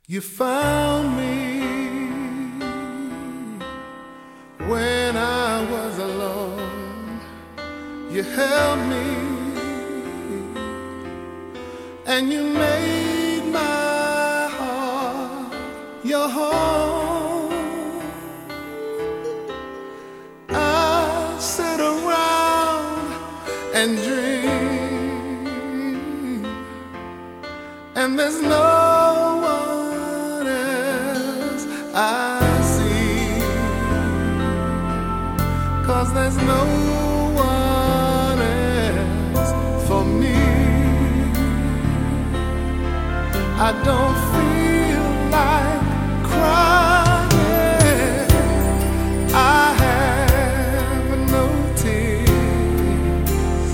You found me when I was alone. You held me and you made my heart your home. I sit around and dream, and there's no one else I see, 'cause there's no one else for me. I don't feel like crying. I have no tears,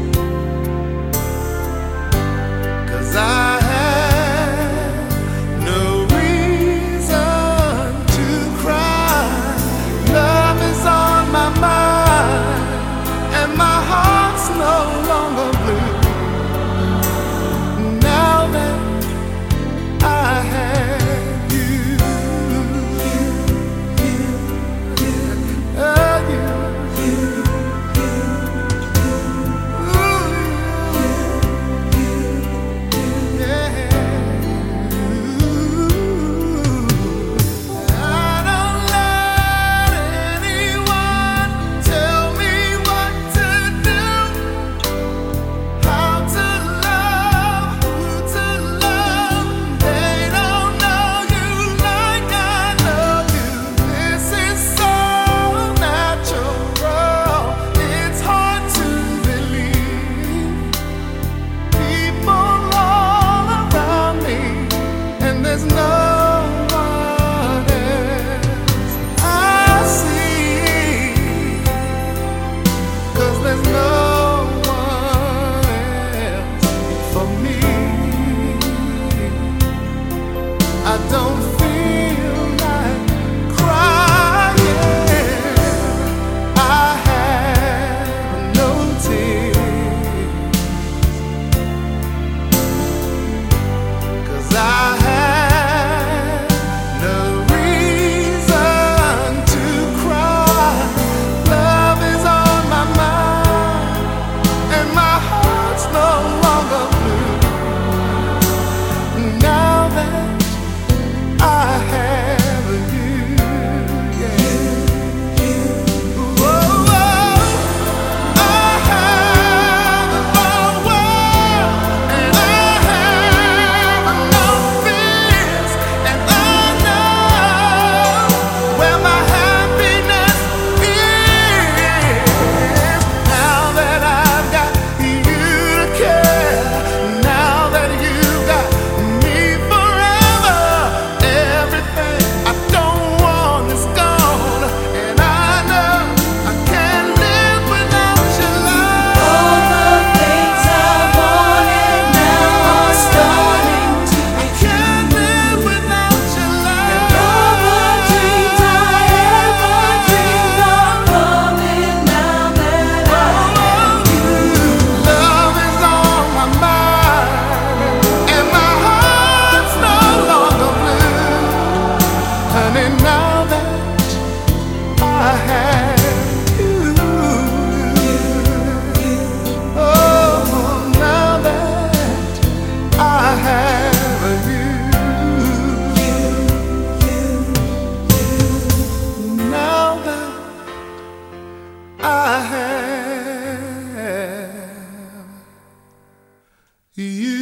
'cause I have no reason to cry. Love is on my mind and my heart's no longer blue. Now that I have you, I don't feel like crying. I have no tears, 'cause I have no reason to cry. Love is on my mind and my heart's no longer blue. Now that I have you, yeah. Whoa, I have the world, and I have no fears, and I know where my happiness is. Now that I've got you to care, now that you've got me forever. Everything I don't want is gone, and I know I can't live without your love. All the things I wanted now are starting to I be can't true. live without your And all love. the dreams I ever dreamed are coming now that I have you. Love is on my mind, and my heart's no longer blue. Honey, now that I have you, oh, now that I have you, now that I have you.